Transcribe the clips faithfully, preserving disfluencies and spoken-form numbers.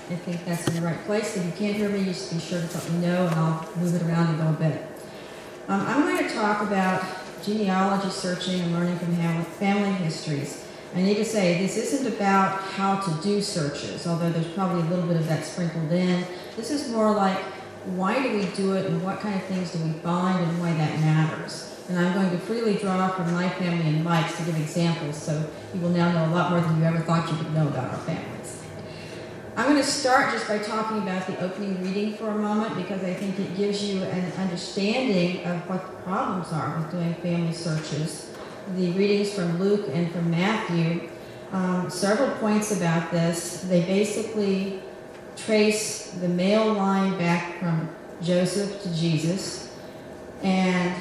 I think that's in the right place. If you can't hear me, just be sure to let me know, and I'll move it around a little bit. Um, I'm going to talk about genealogy searching and learning from family histories. I need to say, this isn't about how to do searches, although there's probably a little bit of that sprinkled in. This is more like, why do we do it, and what kind of things do we find, and why that matters. And I'm going to freely draw from my family and Mike's to give examples, so you will now know a lot more than you ever thought you could know about our families. I'm going to start just by talking about the opening reading for a moment, because I think it gives you an understanding of what the problems are with doing family searches. The readings from Luke and from Matthew, um, several points about this. They basically trace the male line back from Joseph to Jesus, and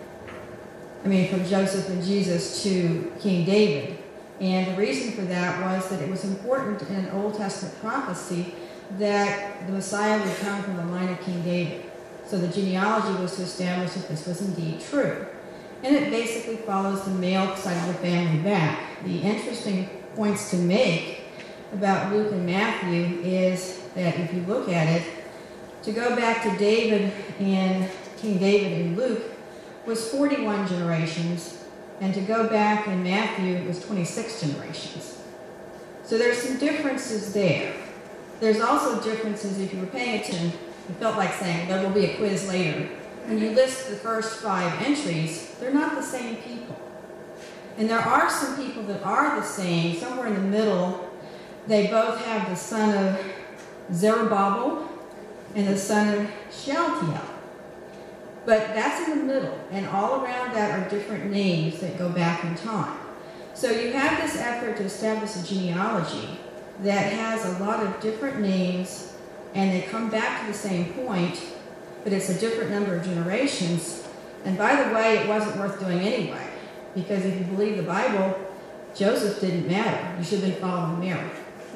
I mean from Joseph and Jesus to King David. And the reason for that was that it was important in an Old Testament prophecy that the Messiah would come from the line of King David. So the genealogy was to establish that this was indeed true. And it basically follows the male side of the family back. The interesting points to make about Luke and Matthew is that if you look at it, to go back to David and King David in Luke was forty-one generations, and to go back in Matthew was twenty-six generations. So there's some differences there. There's also differences, if you were paying attention, it felt like saying there will be a quiz later. When you list the first five entries, they're not the same people. And there are some people that are the same, somewhere in the middle. They both have the son of Zerubbabel and the son of Shealtiel. But that's in the middle, and all around that are different names that go back in time. So you have this effort to establish a genealogy that has a lot of different names, and they come back to the same point, but it's a different number of generations. And by the way, it wasn't worth doing anyway, because if you believe the Bible, Joseph didn't matter. You should have been following Mary.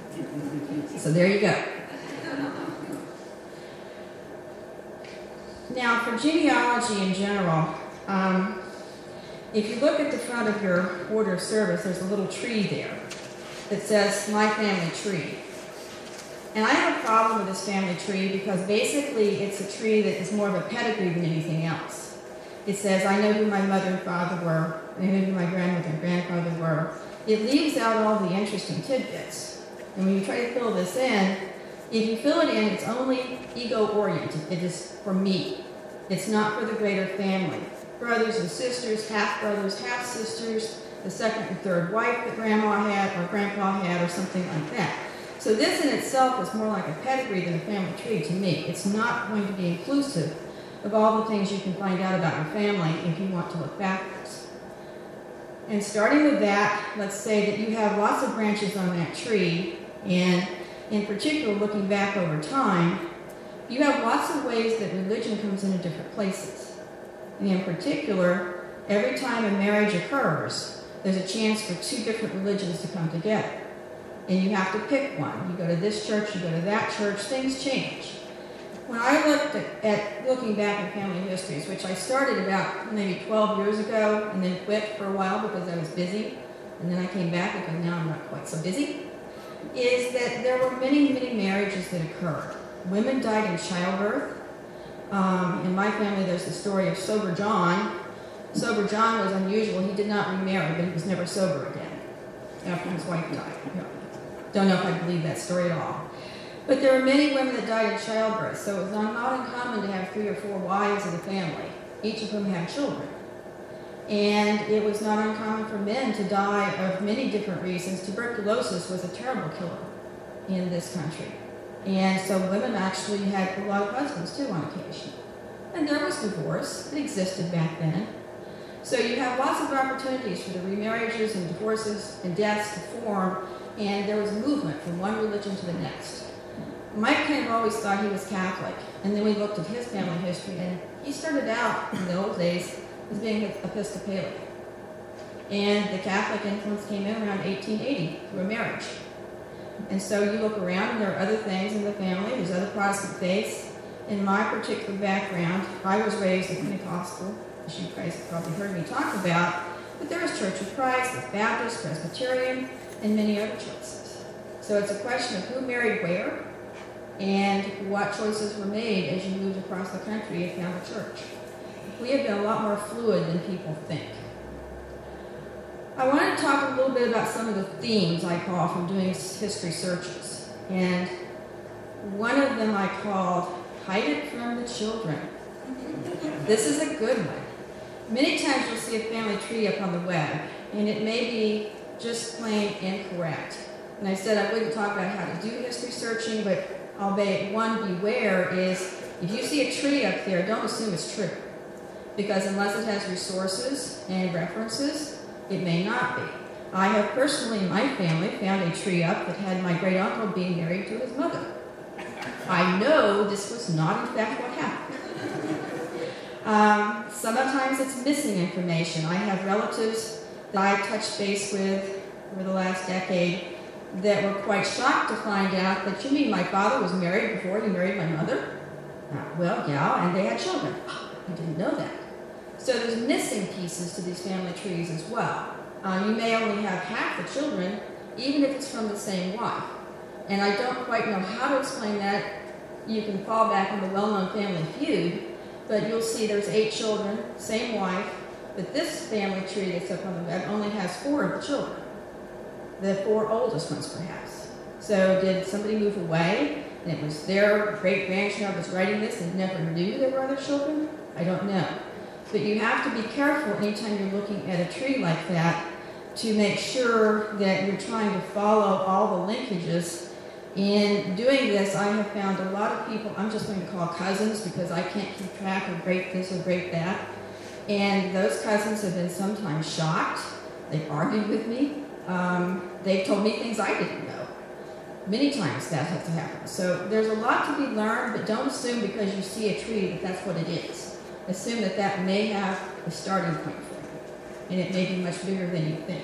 So there you go. Now, for genealogy in general, um, if you look at the front of your order of service, there's a little tree there that says My Family Tree. And I have a problem with this family tree because basically it's a tree that is more of a pedigree than anything else. It says, I know who my mother and father were, I know who my grandmother and grandfather were. It leaves out all the interesting tidbits. And when you try to fill this in, if you fill it in, it's only ego-oriented. It is for me. It's not for the greater family. Brothers and sisters, half-brothers, half-sisters, the second and third wife that grandma had or grandpa had or something like that. So this in itself is more like a pedigree than a family tree to me. It's not going to be inclusive of all the things you can find out about your family if you want to look backwards. And starting with that, let's say that you have lots of branches on that tree, and in particular, looking back over time, you have lots of ways that religion comes into different places. And in particular, every time a marriage occurs, there's a chance for two different religions to come together. And you have to pick one. You go to this church, you go to that church, things change. When I looked at, at looking back at family histories, which I started about maybe twelve years ago and then quit for a while because I was busy, and then I came back because now I'm not quite so busy, is that there were many, many marriages that occurred. Women died in childbirth. Um, in my family, there's the story of Sober John. Sober John was unusual. He did not remarry, but he was never sober again after his wife died. Don't know if I believe that story at all. But there were many women that died in childbirth, so it was not uncommon to have three or four wives in the family, each of whom had children. And it was not uncommon for men to die of many different reasons. Tuberculosis was a terrible killer in this country. And so women actually had a lot of husbands too on occasion. And there was divorce. It existed back then. So you have lots of opportunities for the remarriages and divorces and deaths to form, and there was movement from one religion to the next. Mike kind of always thought he was Catholic, and then we looked at his family history, and he started out in the old days as being Episcopalian. And the Catholic influence came in around eighteen eighty through a marriage. And so you look around, and there are other things in the family. There's other Protestant faiths. In my particular background, I was raised in Pentecostal, as you guys have probably heard me talk about, but there is Church of Christ, there's Baptist, Presbyterian, and many other choices. So it's a question of who married where, and what choices were made as you moved across the country and found a church. We have been a lot more fluid than people think. I wanted to talk a little bit about some of the themes I call from doing history searches. And one of them I called, Hide It from the Children. This is a good one. Many times you'll see a family tree up on the web, and it may be just plain incorrect. And I said I wouldn't talk about how to do history searching, but albeit one beware is, if you see a tree up there, don't assume it's true. Because unless it has resources and references, it may not be. I have personally, in my family, found a tree up that had my great uncle being married to his mother. I know this was not, in fact, what happened. um, sometimes it's missing information. I have relatives that I touched base with over the last decade that were quite shocked to find out that, you mean my father was married before he married my mother? Uh, well, yeah, and they had children. I didn't know that. So there's missing pieces to these family trees as well. Uh, you may only have half the children, even if it's from the same wife. And I don't quite know how to explain that. You can fall back on the well-known Family Feud, but you'll see there's eight children, same wife, but this family tree that's up on the web only has four of the children. The four oldest ones, perhaps. So did somebody move away, and it was their great-grandchild was writing this and never knew there were other children? I don't know. But you have to be careful anytime you're looking at a tree like that to make sure that you're trying to follow all the linkages. In doing this, I have found a lot of people, I'm just going to call cousins because I can't keep track of great this or great that. And those cousins have been sometimes shocked. They've argued with me. Um, they've told me things I didn't know. Many times that has happened. So there's a lot to be learned, but don't assume because you see a tree that that's what it is. Assume that that may have a starting point for you, and it may be much bigger than you think.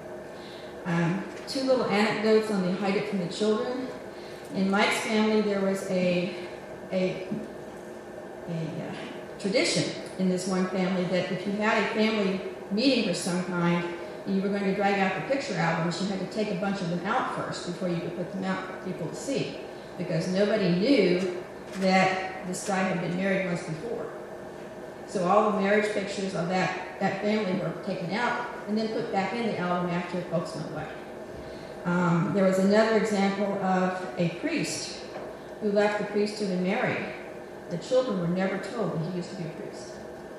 Um, two little anecdotes on the Hide It from the Children. In Mike's family, there was a, a, a uh, tradition in this one family that if you had a family meeting of some kind, and you were going to drag out the picture albums, you had to take a bunch of them out first before you could put them out for people to see, because nobody knew that this guy had been married once before. So all the marriage pictures of that, that family were taken out and then put back in the album after folks went away. Um, there was another example of a priest who left the priesthood and married. The children were never told that he used to be a priest.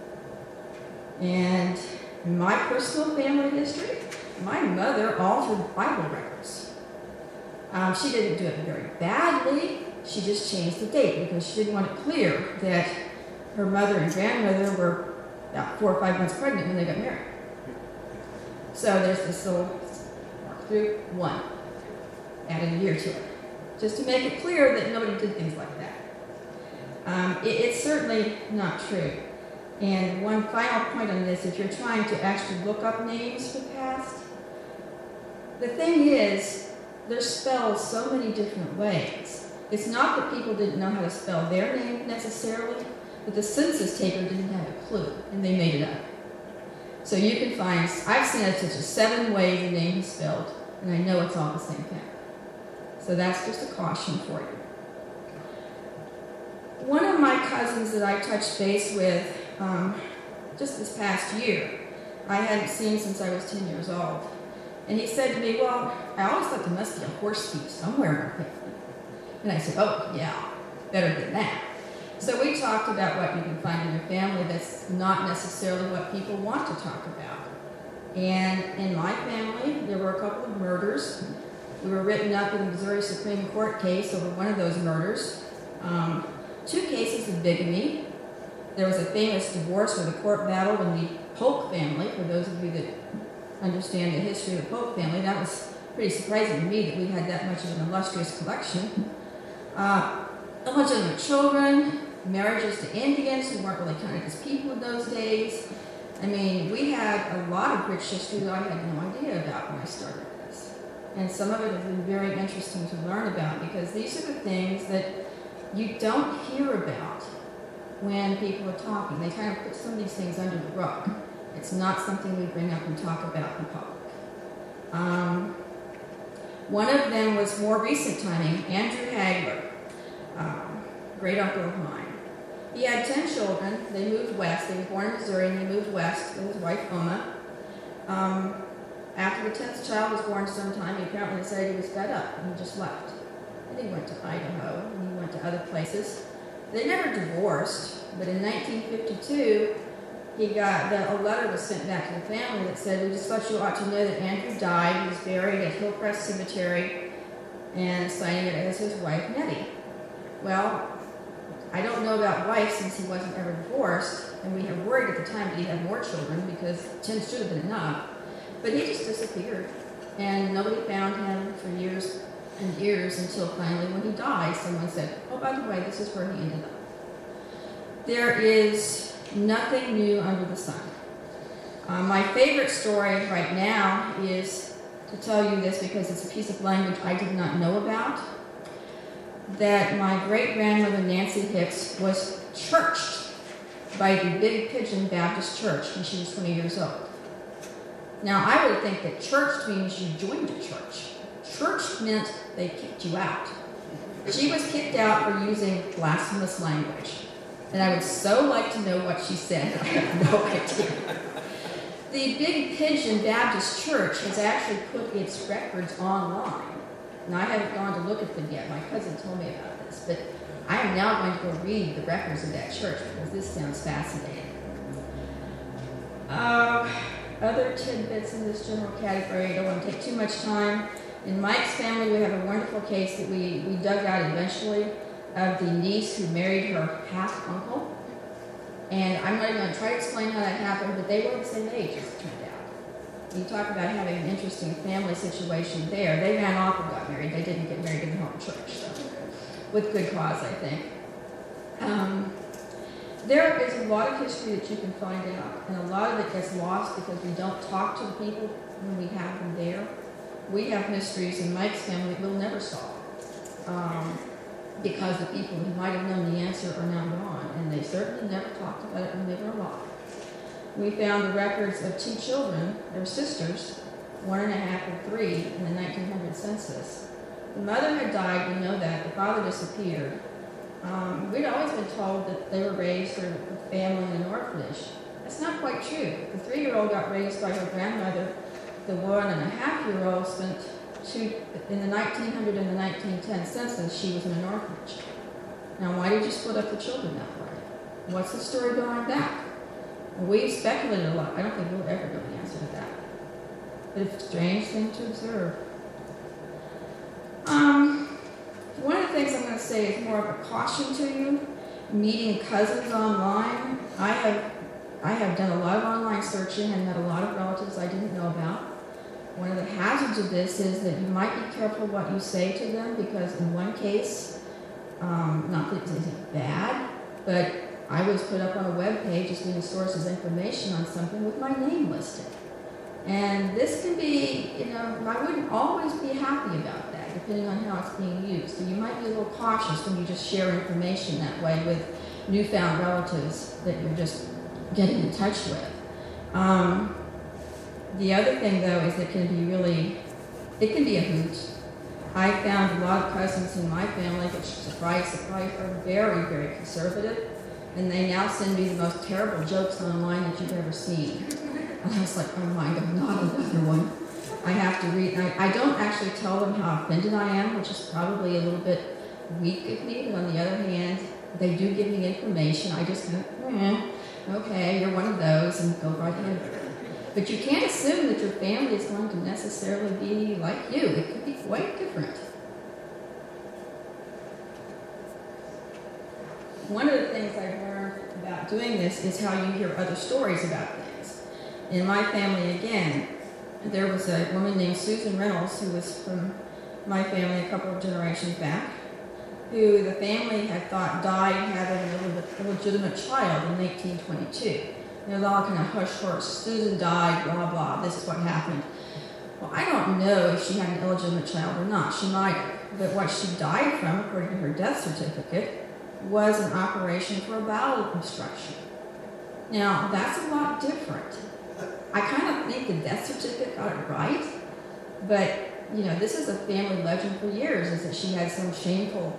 And in my personal family history, my mother altered Bible records. Um, she didn't do it very badly. She just changed the date because she didn't want it clear that her mother and grandmother were about four or five months pregnant when they got married. So there's this little mark through one, added a year to it, just to make it clear that nobody did things like that. Um, it, it's certainly not true. And one final point on this, if you're trying to actually look up names for the past, the thing is, they're spelled so many different ways. It's not that people didn't know how to spell their name necessarily, but the census taker didn't have a clue, and they made it up. So you can find, I've seen it such as seven ways the name is spelled, and I know it's all the same thing. So that's just a caution for you. One of my cousins that I touched base with um, just this past year, I hadn't seen since I was ten years old. And he said to me, well, I always thought there must be a horse thief somewhere in our family. And I said, oh, yeah, better than that. So we talked about what you can find in your family that's not necessarily what people want to talk about. And in my family, there were a couple of murders. We were written up in the Missouri Supreme Court case over one of those murders. Um, two cases of bigamy. There was a famous divorce where the court battled in the Polk family. For those of you that understand the history of the Polk family, that was pretty surprising to me that we had that much of an illustrious collection. Uh, a bunch of them were children, marriages to Indians who weren't really counted as people in those days. I mean, we had a lot of rich history that I had no idea about when I started this. And some of it has been very interesting to learn about because these are the things that you don't hear about when people are talking. They kind of put some of these things under the rug. It's not something we bring up and talk about in public. Um, one of them was more recent timing, Andrew Hagler. great uncle of mine. He had ten children. They moved west. They were born in Missouri, and he moved west with his wife, Oma. Um, after the tenth child was born sometime, he apparently decided he was fed up, and he just left. And he went to Idaho, and he went to other places. They never divorced, but in nineteen fifty-two, he got the, a letter was sent back to the family that said, we just thought you ought to know that Andrew died. He was buried at Hillcrest Cemetery, and signing it as his wife, Nettie. Well, I don't know about wife since he wasn't ever divorced, and we had worried at the time that he'd have more children because ten should have been enough. But he just disappeared, and nobody found him for years and years until finally when he died, someone said, oh, by the way, this is where he ended up. There is nothing new under the sun. Uh, my favorite story right now is to tell you this because it's a piece of language I did not know about, that my great-grandmother Nancy Hicks was churched by the Big Pigeon Baptist Church when she was twenty years old. Now, I would think that church means you joined a church. Church meant they kicked you out. She was kicked out for using blasphemous language. And I would so like to know what she said. I have no idea. The Big Pigeon Baptist Church has actually put its records online. And I haven't gone to look at them yet. My cousin told me about this. But I am now going to go read the records of that church because this sounds fascinating. Uh, other tidbits in this general category, I don't want to take too much time. In Mike's family, we have a wonderful case that we, we dug out eventually of the niece who married her half-uncle. And I'm not even going to try to explain how that happened, but they were the same age, as it turned out. You talk about having an interesting family situation there. They ran off and got married. They didn't get married in the home church, so with good cause, I think. Um, there is a lot of history that you can find out, and a lot of it gets lost because we don't talk to the people when we have them there. We have mysteries in Mike's family that we'll never solve um, because the people who might have known the answer are now gone, and they certainly never talked about it when they were alive. We found the records of two children, their sisters, one and a half and three, in the nineteen hundred census. The mother had died, we know that. The father disappeared. Um, we'd always been told that they were raised or a family in an orphanage. That's not quite true. The three-year-old got raised by her grandmother. The one and a half year old spent two, in the nineteen hundred and the nineteen ten census, she was in an orphanage. Now, why did you split up the children that way? What's the story behind that? Well, we've speculated a lot. I don't think we'll ever know the answer to that. But it's a strange thing to observe. Um, one of the things I'm going to say is more of a caution to you. Meeting cousins online. I have I have done a lot of online searching and met a lot of relatives I didn't know about. One of the hazards of this is that you might be careful what you say to them because in one case, um, not that it's bad, but I was put up on a web page as being a source of information on something with my name listed. And this can be, you know, I wouldn't always be happy about that, depending on how it's being used. So you might be a little cautious when you just share information that way with newfound relatives that you're just getting in touch with. Um, the other thing, though, is it can be really, it can be a hoot. I found a lot of cousins in my family, which, surprise, surprise, are very, very conservative, and they now send me the most terrible jokes online that you've ever seen. And I was like, oh my God, not another one. I have to read, I, I don't actually tell them how offended I am, which is probably a little bit weak of me, but on the other hand, they do give me information. I just go, eh, okay, you're one of those, and go right ahead. But you can't assume that your family is going to necessarily be like you. It could be quite different. One of the things I've learned about doing this is how you hear other stories about things. In my family, again, there was a woman named Susan Reynolds who was from my family a couple of generations back, who the family had thought died having a illegitimate child in eighteen twenty-two. It was all kind of hush-hush. Susan died, blah, blah, this is what happened. Well, I don't know if she had an illegitimate child or not. She might have. But what she died from, according to her death certificate, was an operation for a bowel obstruction. Now, that's a lot different. I kind of think the death certificate got it right, but, you know, this is a family legend for years, is that she had some shameful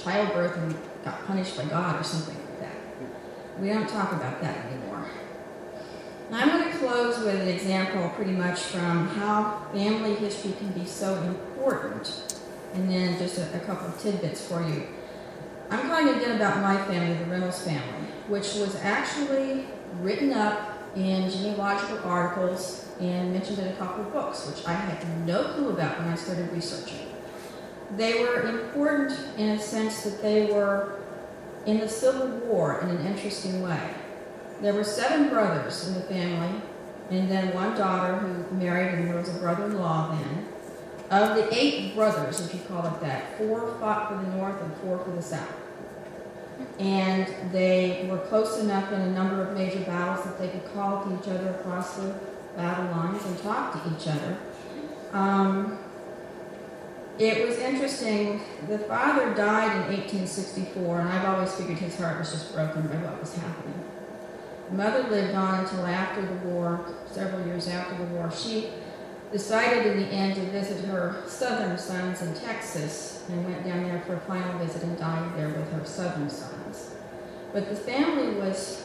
childbirth and got punished by God or something like that. We don't talk about that anymore. Now I'm going to close with an example pretty much from how family history can be so important, and then just a, a couple of tidbits for you. I'm talking again about my family, the Reynolds family, which was actually written up in genealogical articles and mentioned in a couple of books, which I had no clue about when I started researching. They were important in a sense that they were in the Civil War in an interesting way. There were seven brothers in the family, and then one daughter who married, and there was a brother-in-law then. Of the eight brothers, if you call it that, four fought for the North and four for the South. And they were close enough in a number of major battles that they could call to each other across the battle lines and talk to each other. Um, it was interesting. The father died in eighteen sixty-four, and I've always figured his heart was just broken by what was happening. The mother lived on until after the war, several years after the war. She decided in the end to visit her southern sons in Texas and went down there for a final visit and died there with her southern sons. But the family was,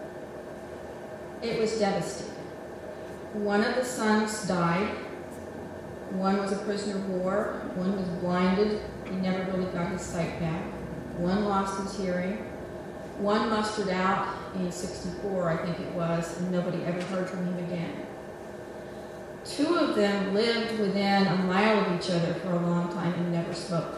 it was devastating. One of the sons died. One was a prisoner of war. One was blinded. He never really got his sight back. One lost his hearing. One mustered out in sixty-four, I think it was, and nobody ever heard from him again. Two of them lived within a mile of each other for a long time and never spoke.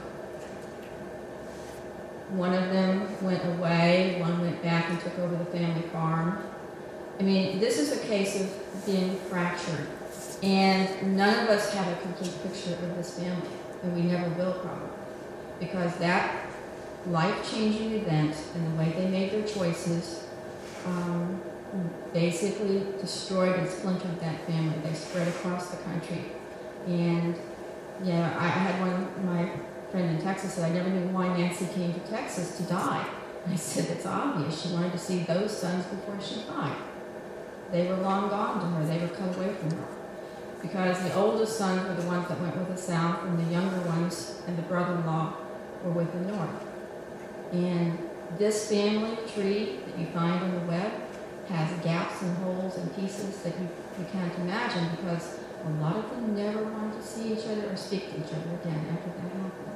One of them went away, one went back and took over the family farm. I mean, this is a case of being fractured, and none of us have a complete picture of this family, and we never will probably, because that life-changing event and the way they made their choices um, basically destroyed and splintered that family. They spread across the country. And yeah, I, I had one, my friend in Texas said, I never knew why Nancy came to Texas to die. And I said, it's obvious. She wanted to see those sons before she died. They were long gone to her. They were cut away from her. Because the oldest sons were the ones that went with the South, and the younger ones and the brother-in-law were with the North. And this family tree that you find on the web has gaps and holes and pieces that you, you can't imagine, because a lot of them never wanted to see each other or speak to each other again after that happened.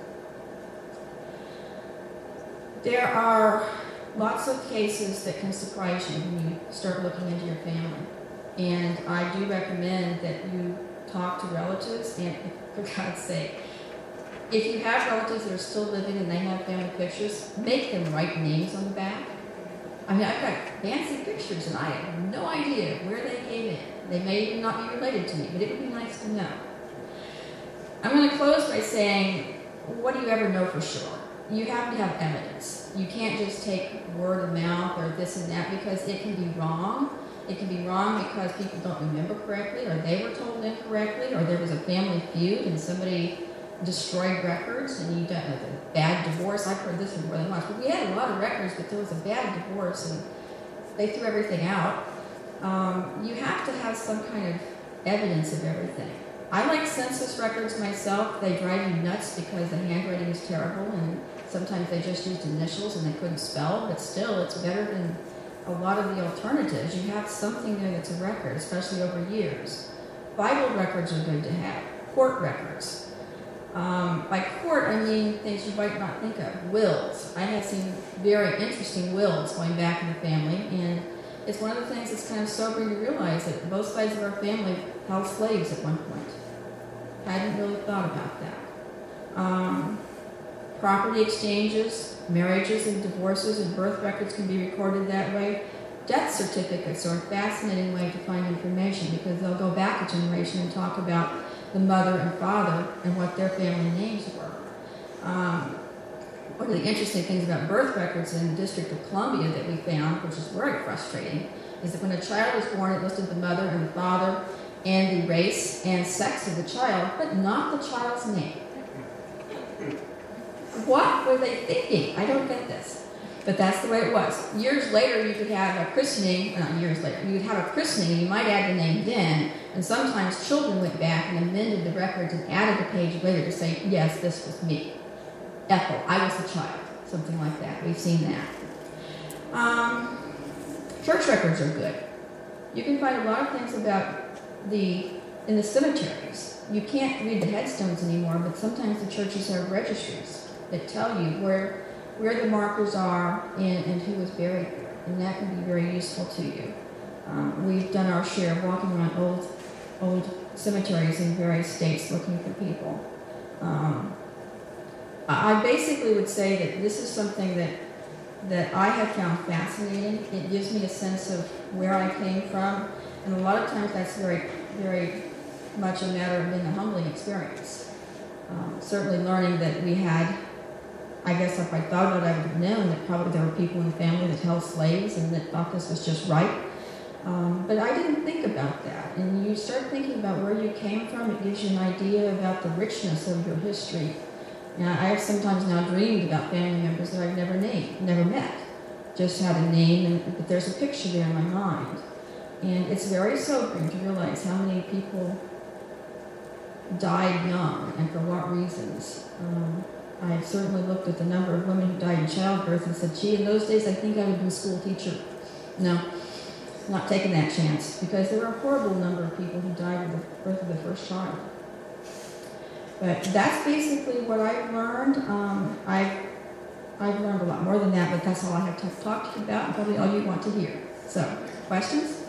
There are lots of cases that can surprise you when you start looking into your family. And I do recommend that you talk to relatives, and for God's sake, if you have relatives that are still living and they have family pictures, make them write names on the back. I mean, I've got fancy pictures, and I have no idea where they came in. They may even not be related to me, but it would be nice to know. I'm going to close by saying, what do you ever know for sure? You have to have evidence. You can't just take word of mouth or this and that, because it can be wrong. It can be wrong because people don't remember correctly, or they were told incorrectly, or there was a family feud and somebody destroyed records, and you got a bad divorce. I've heard this one more than once, but we had a lot of records, but there was a bad divorce, and they threw everything out. Um, you have to have some kind of evidence of everything. I like census records myself. They drive you nuts because the handwriting is terrible, and sometimes they just used initials and they couldn't spell, but still, it's better than a lot of the alternatives. You have something there that's a record, especially over years. Bible records are good to have. Court records. Um, by court, I mean things you might not think of. Wills. I have seen very interesting wills going back in the family, and it's one of the things that's kind of sobering to realize that both sides of our family held slaves at one point. I hadn't really thought about that. Um, property exchanges, marriages and divorces and birth records can be recorded that way. Death certificates are a fascinating way to find information, because they'll go back a generation and talk about the mother and father and what their family names were. Um, one of the interesting things about birth records in the District of Columbia that we found, which is very frustrating, is that when a child was born, it listed the mother and the father and the race and sex of the child, but not the child's name. What were they thinking? I don't get this. But that's the way it was. Years later, you could have a christening, not years later, you would have a christening, and you might add the name then, and sometimes children went back and amended the records and added a page later to say, yes, this was me. Ethel, I was the child. something like that. We've seen that. Um, church records are good. You can find a lot of things about the in the cemeteries. You can't read the headstones anymore, but sometimes the churches have registries that tell you where where the markers are and, and who was buried there, and that can be very useful to you. Um, we've done our share of walking around old old cemeteries in various states looking for people. Um, I basically would say that this is something that that I have found fascinating. It gives me a sense of where I came from, and a lot of times that's very, very much a matter of being a humbling experience. Um, certainly learning that we had, I guess if I thought about it, I would have known that probably there were people in the family that held slaves and that thought this was just right. Um, but I didn't think about that. And you start thinking about where you came from, it gives you an idea about the richness of your history. Now, I have sometimes now dreamed about family members that I've never named, never met, just had a name, and, but there's a picture there in my mind. And it's very sobering to realize how many people died young and for what reasons. Um, I've certainly looked at the number of women who died in childbirth and said, gee, in those days I think I would have been a school teacher. No, not taking that chance, because there were a horrible number of people who died at the birth of the first child. But that's basically what I've learned. Um, I've, I've learned a lot more than that, but that's all I have to talk to you about, and probably all you want to hear. So, questions?